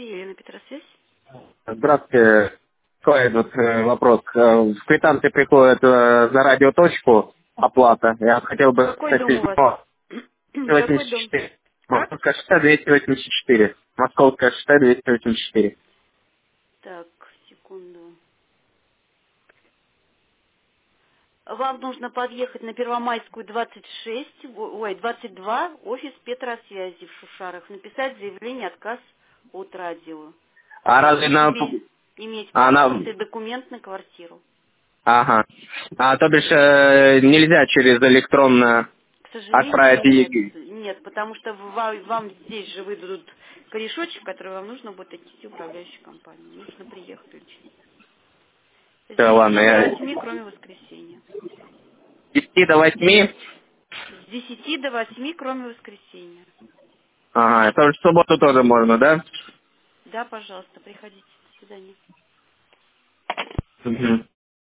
Елена Петросвязь. Здравствуйте. Такой вот вопрос. В квитанции приходит за радиоточку оплата. Я хотел бы Какой дом у вас? 284. Какой дом? Как? Московская шоссе 284. Московская шоссе 284. Так, секунду. Вам нужно подъехать на Первомайскую 26, ой, 22, офис Петросвязи в Шушарах. Написать заявление отказ от радио. А разве И на... иметь А на... паспорт и документ на квартиру. Ага. То бишь нельзя через электронно К сожалению, отправить нет. ЕГЭ? Нет, потому что вам здесь же выдадут корешочек, который вам нужно будет отнести в управляющую компанию. Нужно приехать лично. С Да ладно, 10 до я... 8, кроме воскресенья. С 10 до 8. С 10 до 8, кроме воскресенья. Ага, это в субботу тоже можно, да? Да, пожалуйста, приходите. До свидания. Мгм.